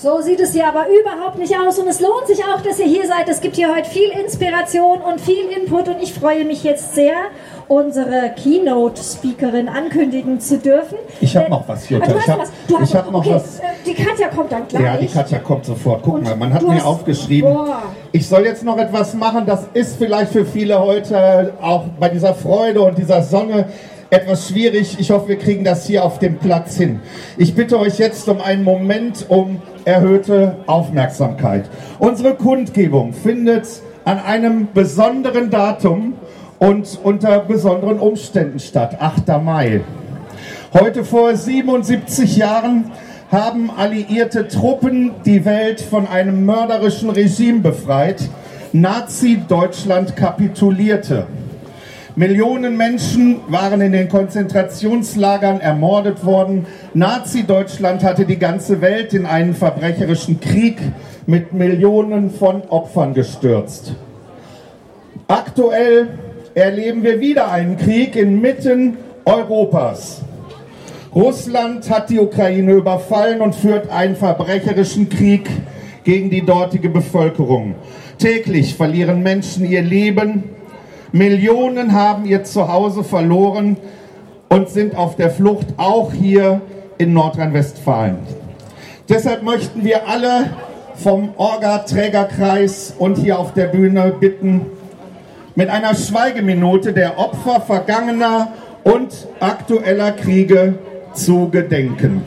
So sieht es hier aber überhaupt nicht aus und es lohnt sich auch, dass ihr hier seid. Es gibt hier heute viel Inspiration und viel Input und ich freue mich jetzt sehr, unsere Keynote-Speakerin ankündigen zu dürfen. Ich habe noch was, Jutta. Ich habe noch was. Die Katja kommt dann gleich. Ja, die Katja kommt sofort. Guck mal, man hat mir aufgeschrieben, ich soll jetzt noch etwas machen, das ist vielleicht für viele heute auch bei dieser Freude und dieser Sonne etwas schwierig. Ich hoffe, wir kriegen das hier auf dem Platz hin. Ich bitte euch jetzt um einen Moment um erhöhte Aufmerksamkeit. Unsere Kundgebung findet an einem besonderen Datum und unter besonderen Umständen statt, 8. Mai. Heute vor 77 Jahren haben alliierte Truppen die Welt von einem mörderischen Regime befreit. Nazi-Deutschland kapitulierte. Millionen Menschen waren in den Konzentrationslagern ermordet worden. Nazi-Deutschland hatte die ganze Welt in einen verbrecherischen Krieg mit Millionen von Opfern gestürzt. Aktuell erleben wir wieder einen Krieg inmitten Europas. Russland hat die Ukraine überfallen und führt einen verbrecherischen Krieg gegen die dortige Bevölkerung. Täglich verlieren Menschen ihr Leben. Millionen haben ihr Zuhause verloren und sind auf der Flucht, auch hier in Nordrhein-Westfalen. Deshalb möchten wir alle vom Orga-Trägerkreis und hier auf der Bühne bitten, mit einer Schweigeminute der Opfer vergangener und aktueller Kriege zu gedenken.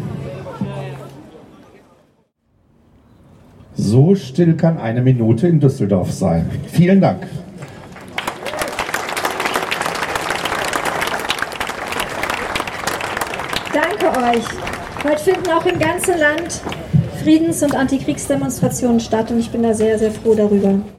So still kann eine Minute in Düsseldorf sein. Vielen Dank. Danke euch. Heute finden auch im ganzen Land Friedens- und Antikriegsdemonstrationen statt und ich bin da sehr, sehr froh darüber.